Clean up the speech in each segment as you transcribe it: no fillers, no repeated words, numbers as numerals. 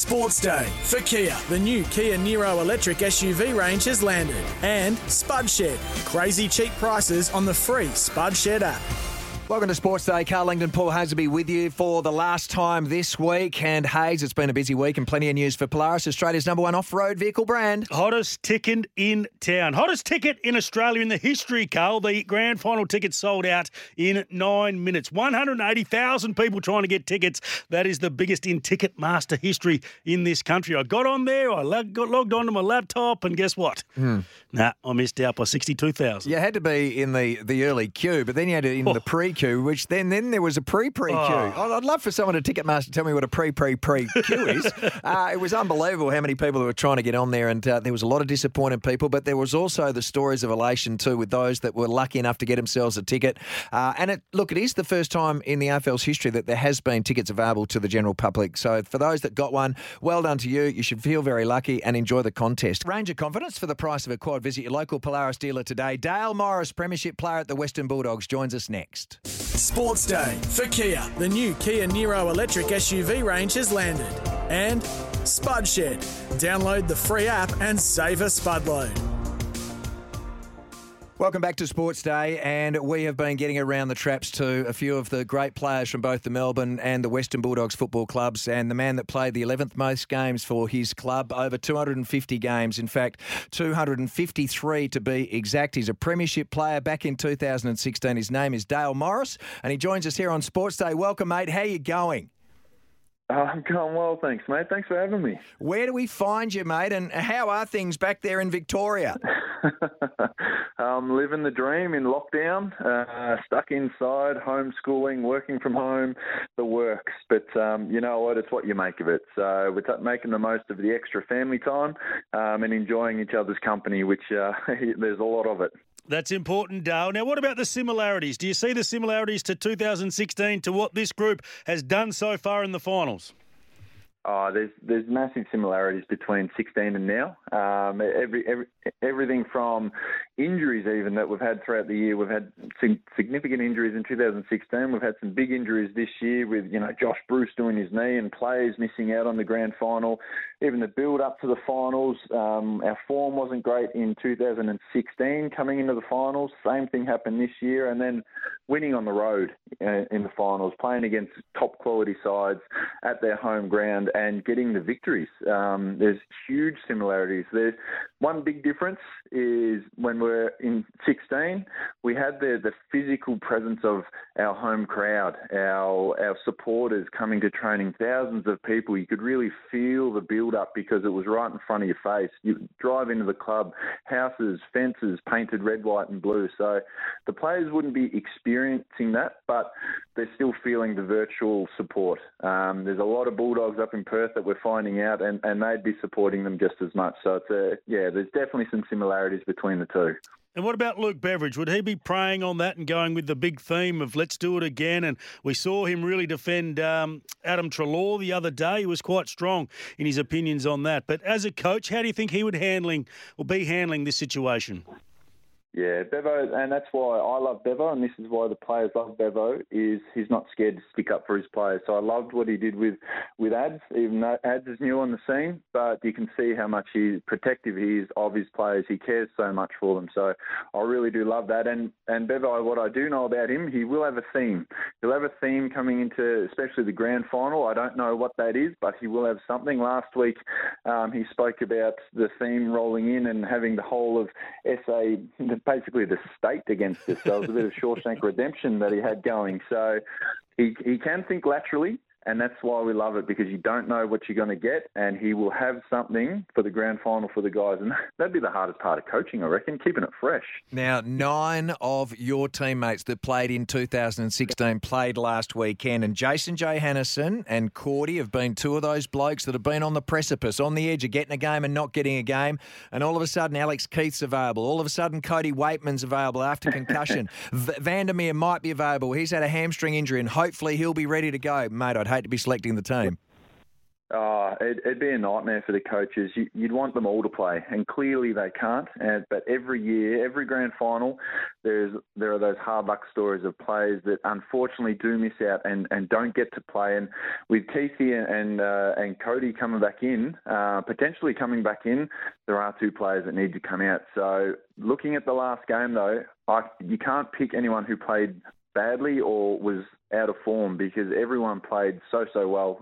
Sports Day for Kia. The new Kia Niro electric SUV range has landed. And Spud Shed. Crazy cheap prices on the free Spud Shed app. Welcome to Sports Day. Carl Langdon, Paul Hasleby with you for the last time this week. And Hayes, it's been a busy week and plenty of news for Polaris, Australia's number one off-road vehicle brand. Hottest ticket in town. Hottest ticket in Australia in the history, Carl. The grand final tickets sold out in 9 minutes. 180,000 people trying to get tickets. That is the biggest in Ticketmaster history in this country. I got on there, I got logged onto my laptop, and guess what? I missed out by 62,000. You had to be in the early queue, but then you had to in the pre-queue, which then there was a pre-queue. I'd love for someone at Ticketmaster to tell me what a pre-queue is. It was unbelievable how many people were trying to get on there, and there was a lot of disappointed people, but there was also the stories of elation too with those that were lucky enough to get themselves a ticket. And it is the first time in the AFL's history that there has been tickets available to the general public. So for those that got one, well done to you. You should feel very lucky and enjoy the contest. Range of confidence for the price of a quad. Visit your local Polaris dealer today. Dale Morris, Premiership player at the Western Bulldogs, joins us next. Sports Day for Kia. The new Kia Niro electric SUV range has landed. And Spud Shed. Download the free app and save a spud load. Welcome back to Sports Day, and we have been getting around the traps to a few of the great players from both the Melbourne and the Western Bulldogs football clubs, and the man that played the 11th most games for his club, over 250 games, in fact, 253 to be exact. He's a premiership player back in 2016. His name is Dale Morris, and he joins us here on Sports Day. Welcome, mate. How you going? I'm going well, thanks, mate. Thanks for having me. Where do we find you, mate, and how are things back there in Victoria? Living the dream in lockdown, stuck inside, homeschooling, working from home, the works. But you know what? It's what you make of it. So we're making the most of the extra family time and enjoying each other's company, which there's a lot of it. That's important, Dale. Now, what about the similarities? Do you see the similarities to 2016 to what this group has done so far in the finals? There's massive similarities between 16 and now. Everything from injuries even that we've had throughout the year. We've had significant injuries in 2016. We've had some big injuries this year with, Josh Bruce doing his knee and players missing out on the grand final. Even the build up to the finals, our form wasn't great in 2016 coming into the finals. Same thing happened this year. And then winning on the road in the finals, playing against top quality sides at their home ground and getting the victories. There's huge similarities. There's one big difference is when we're in 16, we had the physical presence of our home crowd, our supporters coming to training, thousands of people. You could really feel the build-up because it was right in front of your face. You drive into the club, houses, fences painted red, white and blue. So the players wouldn't be experiencing that, but they're still feeling the virtual support. There's a lot of Bulldogs up in Perth that we're finding out, and they'd be supporting them just as much. So there's definitely some similarities between the two. And what about Luke Beveridge? Would he be preying on that and going with the big theme of let's do it again? And we saw him really defend Adam Treloar the other day. He was quite strong in his opinions on that. But as a coach, how do you think he would be handling this situation? Yeah, Bevo, and that's why I love Bevo, and this is why the players love Bevo, is he's not scared to stick up for his players. So I loved what he did with Ads, even though Ads is new on the scene, but you can see how much protective he is of his players. He cares so much for them. So I really do love that. And Bevo, what I do know about him, he will have a theme. He'll have a theme coming into especially the grand final. I don't know what that is, but he will have something. Last week he spoke about the theme rolling in and having the whole of SA, basically the state against us. So it was a bit of Shawshank Redemption that he had going. So he can think laterally, and that's why we love it, because you don't know what you're going to get, and he will have something for the grand final for the guys. And that'd be the hardest part of coaching, I reckon, keeping it fresh. Now, 9 of your teammates that played in 2016 played last weekend, and Jason Johannisen and Cordy have been two of those blokes that have been on the precipice, on the edge of getting a game and not getting a game, and all of a sudden Alex Keith's available. All of a sudden Cody Waitman's available after concussion. Vandermeer might be available. He's had a hamstring injury, and hopefully he'll be ready to go. Mate, I'd hate to be selecting the team. It'd be a nightmare for the coaches. You'd want them all to play, and clearly they can't. But every year, every grand final, there are those hard luck stories of players that unfortunately do miss out and don't get to play. And with Keithy and Cody coming back in, potentially coming back in, there are two players that need to come out. So looking at the last game, though, you can't pick anyone who played badly or was out of form because everyone played so well.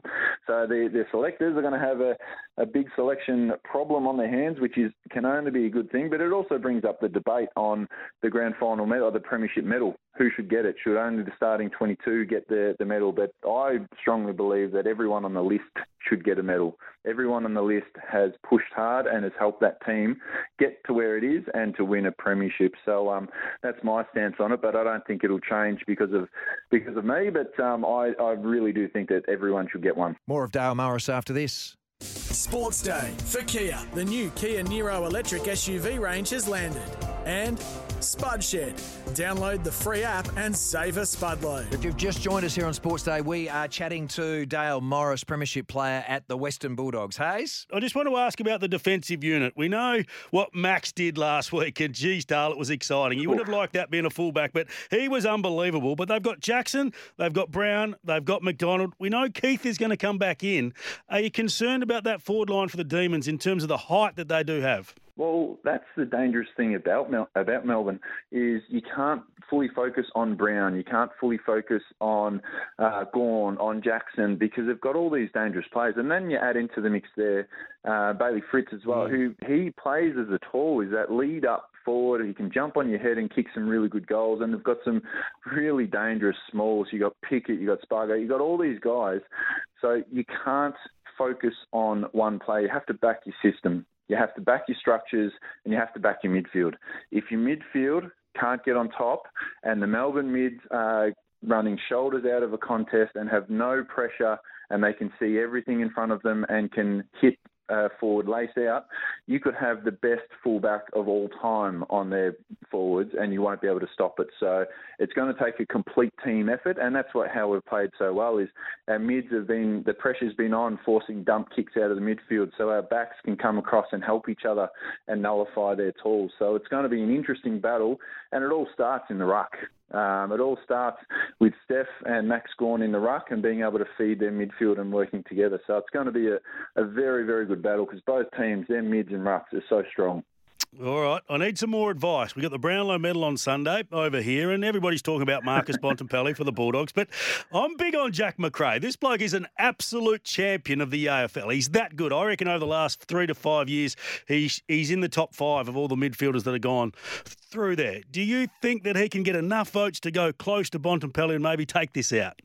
So the selectors are going to have a big selection problem on their hands, which can only be a good thing. But it also brings up the debate on the grand final medal, or the premiership medal. Who should get it? Should only the starting 22 get the medal? But I strongly believe that everyone on the list should get a medal. Everyone on the list has pushed hard and has helped that team get to where it is and to win a premiership. So that's my stance on it, but I don't think it'll change because of me. But I really do think that everyone should get one. More of Dale Morris after this. Sports Day for Kia. The new Kia Niro electric SUV range has landed. And Spud Shed. Download the free app and save a spud load. If you've just joined us here on Sports Day, we are chatting to Dale Morris, premiership player at the Western Bulldogs. Hayes? I just want to ask about the defensive unit. We know what Max did last week, and geez, Dale, it was exciting. You would have liked that being a fullback, but he was unbelievable. But they've got Jackson, they've got Brown, they've got McDonald. We know Keith is going to come back in. Are you concerned about that forward line for the Demons in terms of the height that they do have? Well, that's the dangerous thing about Melbourne is you can't fully focus on Brown. You can't fully focus on Gawn, on Jackson, because they've got all these dangerous players. And then you add into the mix there Bailey Fritz as well, who he plays as a tall, is that lead up forward. He can jump on your head and kick some really good goals. And they've got some really dangerous smalls. You got Pickett, you got Spargo, you got all these guys. So you can't focus on one player. You have to back your system. You have to back your structures and you have to back your midfield. If your midfield can't get on top and the Melbourne mids are running shoulders out of a contest and have no pressure and they can see everything in front of them and can hit forward lace out, you could have the best fullback of all time on their forwards and you won't be able to stop it. So it's going to take a complete team effort, and that's how we've played so well is our mids the pressure's been on, forcing dump kicks out of the midfield so our backs can come across and help each other and nullify their tools. So it's going to be an interesting battle, and it all starts in the ruck. It all starts with Steph and Max Gawn in the ruck and being able to feed their midfield and working together. So it's going to be a very, very good battle because both teams, their mids and rucks, are so strong. All right, I need some more advice. We got the Brownlow medal on Sunday over here, and everybody's talking about Marcus Bontempelli for the Bulldogs, but I'm big on Jack Macrae. This bloke is an absolute champion of the AFL. He's that good. I reckon over the last 3 to 5 years, he's in the top 5 of all the midfielders that have gone through there. Do you think that he can get enough votes to go close to Bontempelli and maybe take this out?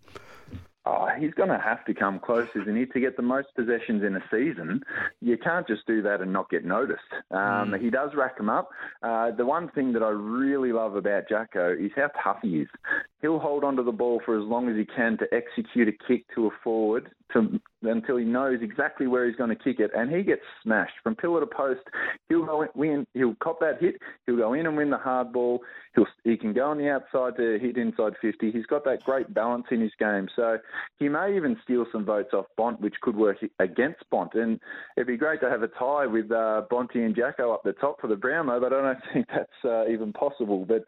He's going to have to come close, isn't he, to get the most possessions in a season. You can't just do that and not get noticed. He does rack them up. The one thing that I really love about Jacko is how tough he is. He'll hold onto the ball for as long as he can to execute a kick to a forward until he knows exactly where he's going to kick it, and he gets smashed from pillar to post. He'll go in, he'll cop that hit. He'll go in and win the hard ball. He can go on the outside to hit inside 50. He's got that great balance in his game. So he may even steal some votes off Bont, which could work against Bont. And it'd be great to have a tie with Bonty and Jacko up the top for the Brownlow, but I don't think that's even possible. But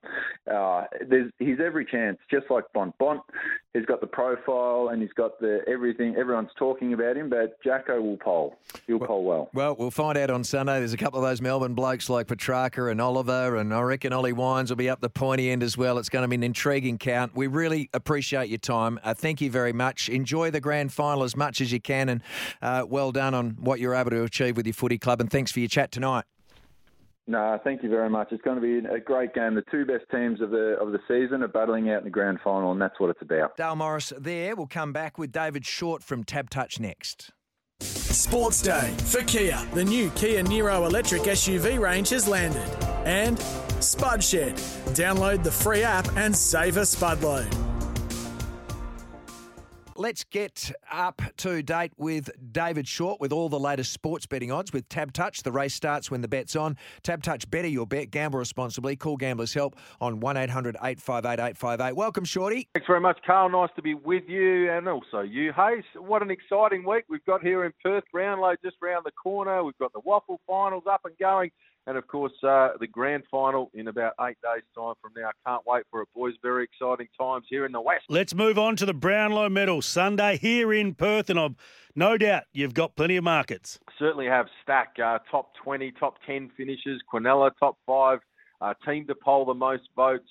he's every chance, just like Bont. Bont has got the profile and he's got the everything. Everyone's talking about him, but Jacko will poll. He'll poll well. Well, we'll find out on Sunday. There's a couple of those Melbourne blokes like Petrarca and Oliver, and I reckon Ollie Wines will be up the pointy end as well. It's going to be an intriguing count. We really appreciate your time. Thank you very much. Enjoy the grand final as much as you can, and well done on what you're able to achieve with your footy club, and thanks for your chat tonight. No, thank you very much. It's going to be a great game. The two best teams of the season are battling out in the grand final, and that's what it's about. Dale Morris there. We'll come back with David Short from Tab Touch next. Sports Day for Kia. The new Kia Niro electric SUV range has landed. And Spud Shed. Download the free app and save a spud load. let's get up to date with David Short with all the latest sports betting odds with Tab Touch. The race starts when the bet's on. Tab Touch, better your bet. Gamble responsibly. Call Gamblers Help on 1-800-858-858. Welcome, Shorty. Thanks very much, Carl. Nice to be with you and also you, Hayes. What an exciting week we've got here in Perth. Brownlow just round the corner. We've got the Waffle Finals up and going. And, of course, the grand final in about 8 days' time from now. Can't wait for it, boys. Very exciting times here in the West. Let's move on to the Brownlow Medal Sunday here in Perth, and I've no doubt you've got plenty of markets. Certainly have Stack, top 20, top 10 finishes. Quinella, top 5. Team to poll the most votes.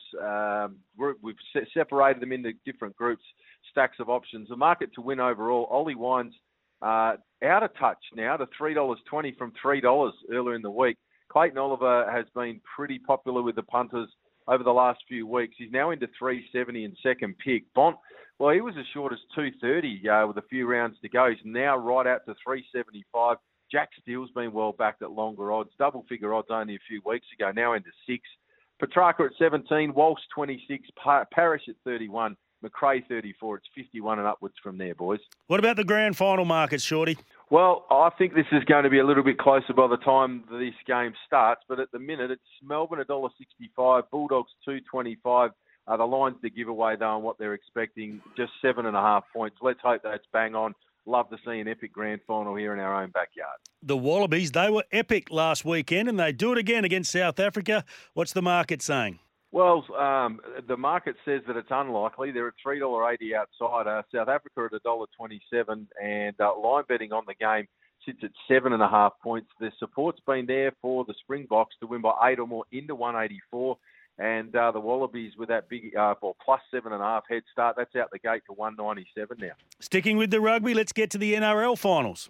We've separated them into different groups, stacks of options. The market to win overall, Ollie Wines out of touch now to $3.20 from $3 earlier in the week. Clayton Oliver has been pretty popular with the punters over the last few weeks. He's now into $3.70 in second pick. Bont, well, he was as short as $2.30 with a few rounds to go. He's now right out to $3.75. Jack Steele's been well backed at longer odds, double-figure odds only a few weeks ago, now into 6. Petrarca at 17, Walsh 26, Parrish at 31, McRae 34. It's 51 and upwards from there, boys. What about the grand final market, Shorty? Well, I think this is going to be a little bit closer by the time this game starts, but at the minute it's Melbourne $1.65, Bulldogs $2.25. The line's the giveaway, though, on what they're expecting, just 7.5 points. Let's hope that's bang on. Love to see an epic grand final here in our own backyard. The Wallabies, they were epic last weekend, and they do it again against South Africa. What's the market saying? Well, the market says that it's unlikely. They're at $3.80 outside. South Africa at $1.27, and line betting on the game sits at 7.5 points. The support's been there for the Springboks to win by 8 or more into 184, and the Wallabies with that big plus 7.5 head start. That's out the gate to 197 now. Sticking with the rugby, let's get to the NRL finals.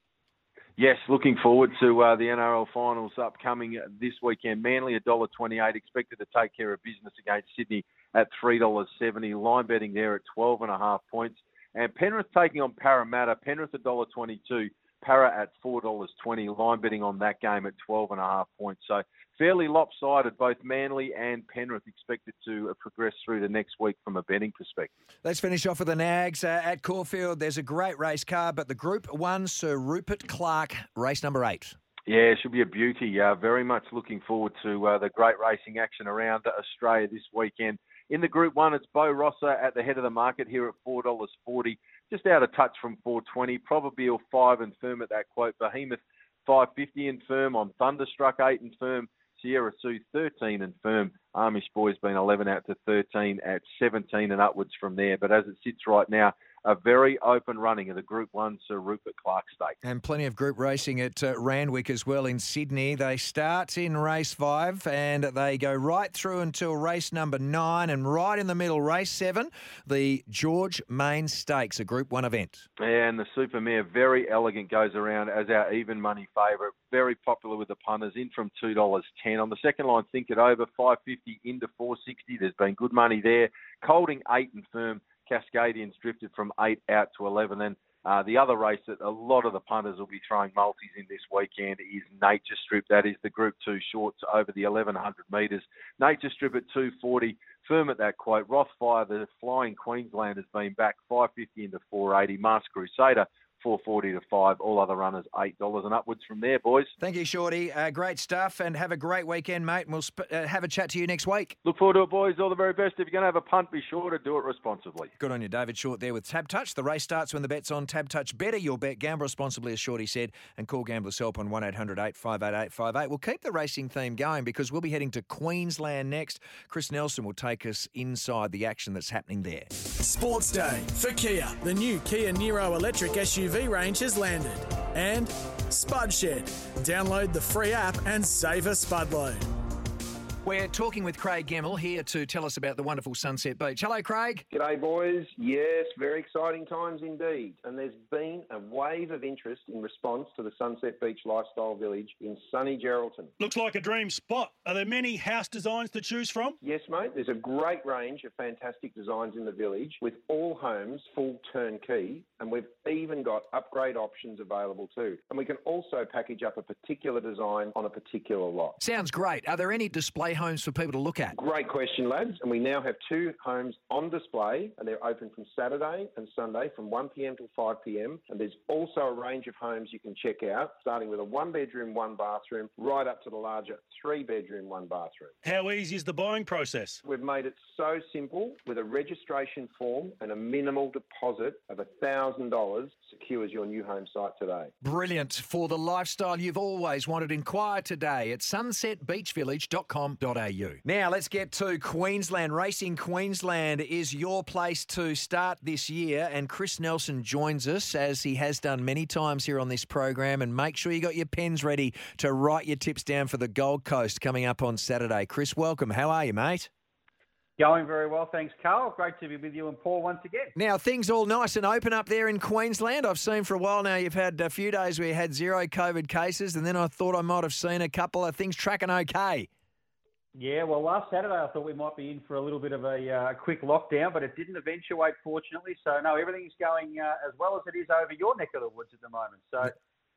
Yes, looking forward to the NRL finals upcoming this weekend. Manly $1.28, expected to take care of business against Sydney at $3.70. Line betting there at 12.5 points. And Penrith taking on Parramatta. Penrith $1.22, Para at $4.20. Line betting on that game at 12.5 points. So fairly lopsided. Both Manly and Penrith expected to progress through the next week from a betting perspective. Let's finish off with the Nags at Caulfield. There's a great race car, but the Group 1 Sir Rupert Clarke, race number 8. Yeah, it should be a beauty. Very much looking forward to the great racing action around Australia this weekend. In the Group 1, it's Bo Rosser at the head of the market here at $4.40. Just out of touch from $4.20. Proverbial 5 and firm at that quote. Behemoth $5.50 and firm on Thunderstruck 8 and firm. Sierra Sioux 13 and firm. Amish Boys been 11 out to 13 at 17 and upwards from there. But as it sits right now, a very open running of the Group 1 Sir Rupert Clarke Stakes. And plenty of group racing at Randwick as well in Sydney. They start in race 5 and they go right through until race number 9, and right in the middle, race 7, the George Main Stakes, a Group 1 event. And the Supermare, very elegant, goes around as our even money favourite. Very popular with the punters, in from $2.10. On the second line, Think It Over, $5.50 into $4.60. There's been good money there. Colding 8 and firm. Cascadians drifted from 8 out to 11. And the other race that a lot of the punters will be throwing multis in this weekend is Nature Strip. That is the Group 2 shorts over the 1,100 metres. Nature Strip at $2.40. Firm at that quote. Rothfire, the Flying Queensland, has been back $5.50 into $4.80. Masked Crusader, $4.40 to $5. All other runners $8 and upwards from there, boys. Thank you, Shorty. Great stuff, and have a great weekend, mate. And we'll have a chat to you next week. Look forward to it, boys. All the very best. If you're going to have a punt, be sure to do it responsibly. Good on you, David Short there with Tab Touch. The race starts when the bet's on. Tab Touch, better your bet. Gamble responsibly, as Shorty said, and call Gamblers Help on 1-800-858-858. We'll keep the racing theme going because we'll be heading to Queensland next. Chris Nelson will take us inside the action that's happening there. Sports Day for Kia. The new Kia Niro electric SUV range has landed. And Spud Shed. Download the free app and save a spud load. We're talking with Craig Gemmell here to tell us about the wonderful Sunset Beach. Hello, Craig. G'day, boys. Yes, very exciting times indeed. And there's been a wave of interest in response to the Sunset Beach Lifestyle Village in sunny Geraldton. Looks like a dream spot. Are there many house designs to choose from? Yes, mate. There's a great range of fantastic designs in the village with all homes full turnkey, and we've even got upgrade options available too. And we can also package up a particular design on a particular lot. Sounds great. Are there any display homes for people to look at? Great question, lads. And we now have 2 homes on display, and they're open from Saturday and Sunday from 1 p.m. till 5 p.m. And there's also a range of homes you can check out, starting with a 1-bedroom, 1-bathroom, right up to the larger 3-bedroom, 1-bathroom. How easy is the buying process? We've made it so simple with a registration form and a minimal deposit of $1,000 secures your new home site today. Brilliant. For the lifestyle you've always wanted, inquire today at sunsetbeachvillage.com.au. Now let's get to Queensland. Racing Queensland is your place to start this year, and Chris Nelson joins us as he has done many times here on this program. And make sure you got your pens ready to write your tips down for the Gold Coast coming up on Saturday. Chris, welcome. How are you, mate? Going very well, thanks, Carl. Great to be with you and Paul once again. Now, things all nice and open up there in Queensland. I've seen for a while now you've had a few days where you had 0 COVID cases, and then I thought I might have seen a couple of things tracking okay. Yeah, well, last Saturday I thought we might be in for a little bit of a quick lockdown, but it didn't eventuate, fortunately. So, no, everything's going as well as it is over your neck of the woods at the moment. So,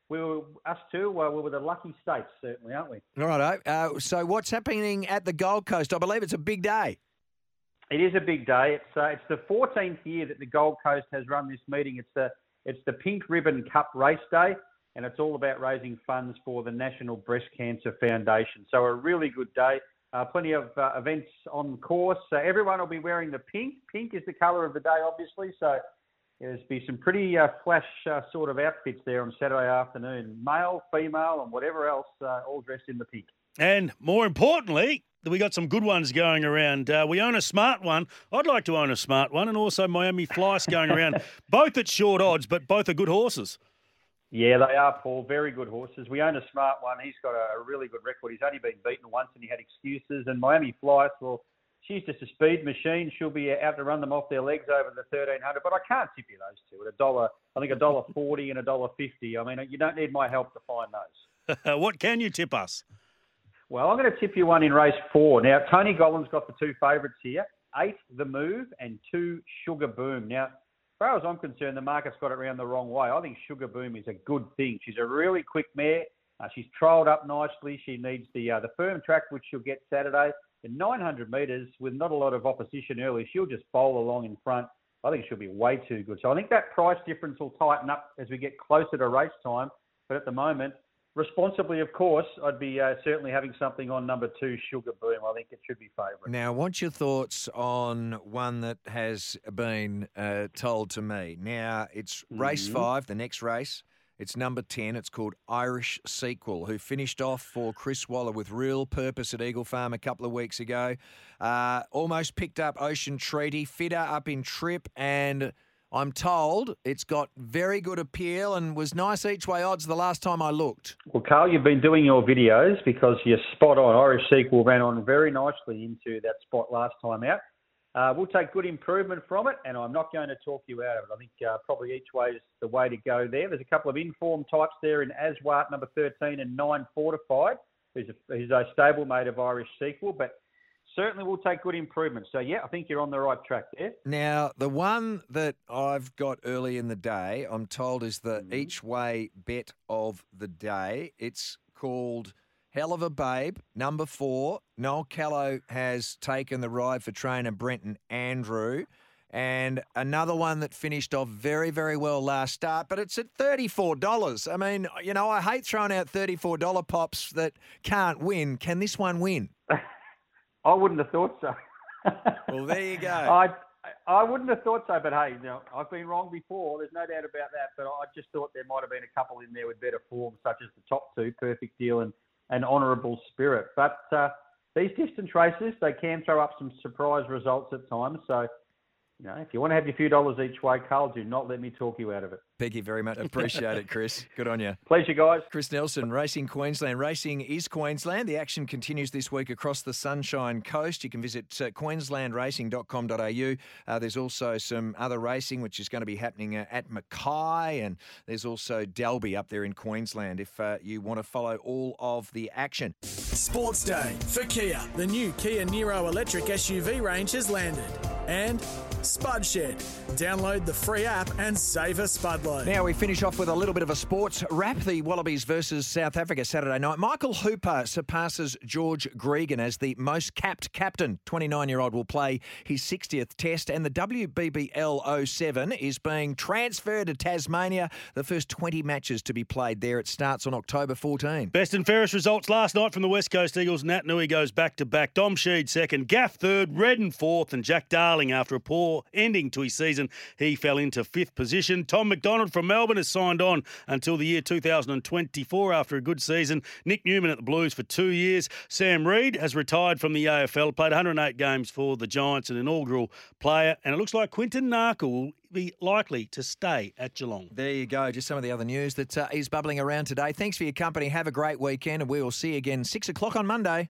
us two, we're the lucky states, certainly, aren't we? Righto. So what's happening at the Gold Coast? I believe it's a big day. It is a big day. It's the 14th year that the Gold Coast has run this meeting. It's the Pink Ribbon Cup Race Day, and it's all about raising funds for the National Breast Cancer Foundation. So a really good day. Plenty of events on course. Everyone will be wearing the pink. Pink is the colour of the day, obviously. So there's be some pretty flash sort of outfits there on Saturday afternoon. Male, female, and whatever else, all dressed in the pink. And more importantly, we got some good ones going around. We own a smart one. I'd like to own a smart one, and also Miami Flice going around. Both at short odds, but both are good horses. Yeah, they are, Paul. Very good horses. We own a smart one. He's got a really good record. He's only been beaten once, and he had excuses. And Miami Flice, well, she's just a speed machine. She'll be out to run them off their legs over the 1,300. But I can't tip you those two at $1. I think $1.40 and $1.50. I mean, you don't need my help to find those. What can you tip us? Well, I'm going to tip you one in race 4. Now, Tony Gollan's got the 2 favourites here, 8 The Move and 2 Sugar Boom. Now, as far as I'm concerned, the market's got it around the wrong way. I think Sugar Boom is a good thing. She's a really quick mare. She's trialled up nicely. She needs the firm track, which she'll get Saturday. In 900 metres, with not a lot of opposition early, she'll just bowl along in front. I think she'll be way too good. So I think that price difference will tighten up as we get closer to race time. But at the moment, responsibly, of course, I'd be certainly having something on number 2, Sugar Boom. I think it should be favourite. Now, I want your thoughts on one that has been told to me. Now, it's race 5, the next race. It's number 10. It's called Irish Sequel, who finished off for Chris Waller with Real Purpose at Eagle Farm a couple of weeks ago. Almost picked up Ocean Treaty, fitter up in trip, and I'm told it's got very good appeal and was nice each way odds the last time I looked. Well, Carl, you've been doing your videos because you're spot on. Irish Sequel ran on very nicely into that spot last time out. We'll take good improvement from it, and I'm not going to talk you out of it. I think probably each way is the way to go there. There's a couple of informed types there in Aswart, number 13, and 9 Fortified, who's a stablemate of Irish Sequel, but certainly will take good improvement. So, yeah, I think you're on the right track there. Now, the one that I've got early in the day, I'm told, is the each way bet of the day. It's called Hell of a Babe, number 4. Noel Callow has taken the ride for trainer Brenton Andrew. And another one that finished off very, very well last start, but it's at $34. I mean, you know, I hate throwing out $34 pops that can't win. Can this one win? I wouldn't have thought so. Well, there you go. I wouldn't have thought so, but hey, you know, I've been wrong before. There's no doubt about that. But I just thought there might have been a couple in there with better form, such as the top 2, Perfect Deal and Honourable Spirit. But these distance races, they can throw up some surprise results at times. So If you want to have your few dollars each way, Carl, do not let me talk you out of it. Thank you very much. Appreciate it, Chris. Good on you. Pleasure, guys. Chris Nelson, Racing Queensland. Racing is Queensland. The action continues this week across the Sunshine Coast. You can visit queenslandracing.com.au. There's also some other racing which is going to be happening at Mackay, and there's also Dalby up there in Queensland if you want to follow all of the action. Sports Day for Kia. The new Kia Niro electric SUV range has landed. And Spud Shed. Download the free app and save a spud load. Now we finish off with a little bit of a sports wrap. The Wallabies versus South Africa Saturday night. Michael Hooper surpasses George Gregan as the most capped captain. 29-year-old will play his 60th test, and the WBBL 07 is being transferred to Tasmania. The first 20 matches to be played there. It starts on October 14. Best and fairest results last night from the West Coast Eagles. Nat Nui goes back-to-back. Dom Sheed second, Gaff third, Redden fourth, and Jack Darling, after a poor ending to his season, he fell into fifth position. Tom McDonald from Melbourne has signed on until the year 2024 after a good season. Nick Newman at the Blues for 2 years. Sam Reid has retired from the AFL, played 108 games for the Giants, an inaugural player, and it looks like Quinton Narkle will be likely to stay at Geelong. There you go. Just some of the other news that is bubbling around today. Thanks for your company. Have a great weekend, and we will see you again 6 o'clock on Monday.